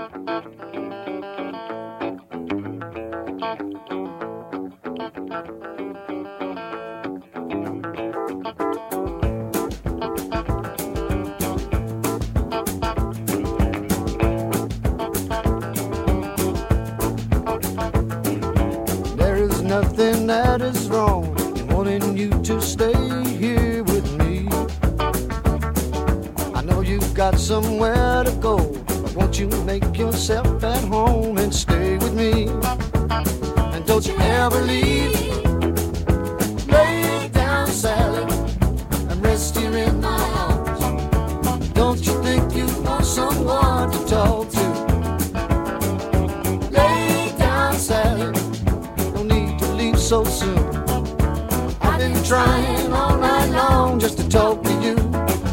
Nothing that is wrong in wanting you to stay here with me. I know you've got somewhere to go, but won't you make yourself at home and stay with me? And don't you ever leave. Lay down, Sally, and rest here in my arms. Don't you think you want someone to talk to? Lay down, Sally, so soon. I've been trying all night long just to talk to you.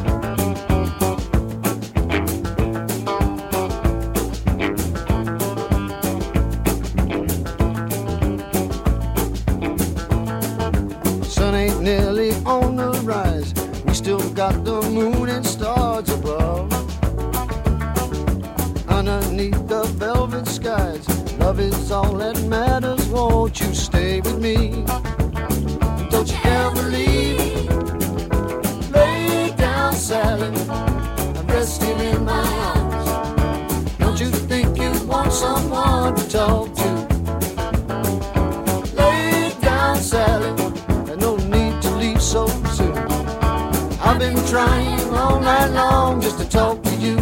Sun ain't nearly on the rise. We still got the moon and stars above. Underneath the velvet skies, love is all that matters. Won't you stay with me? Don't you ever leave. Lay down, Sally, and rest here in my arms. Don't you think you want someone to talk to? Lay down, Sally, and no need to leave so soon. I've been trying all night long just to talk to you.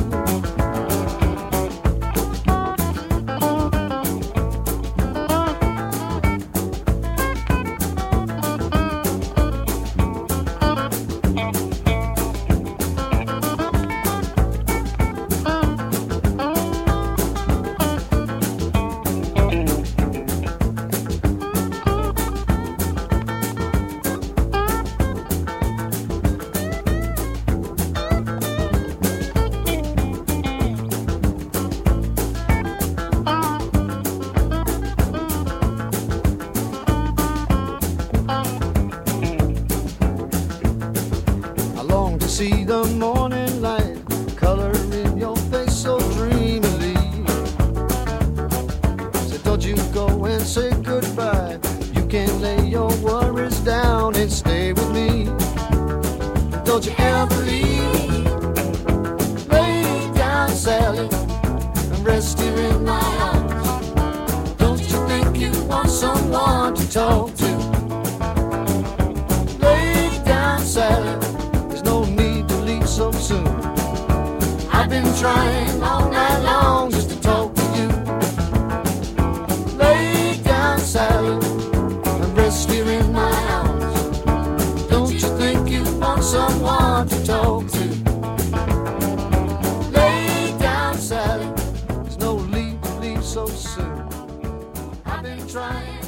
See the morning light color in your face so dreamily. So don't you go and say goodbye. You can lay your worries down and stay with me. Don't you ever leave. Lay down, Sally, and rest here in my arms. Don't you think you want someone to talk to? Lay down, Sally, so soon. I've been trying all night long just to talk to you. Lay down, Sally, and rest here in my arms. Don't you think you want someone to talk to? Lay down, Sally, there's no need to leave so soon. I've been trying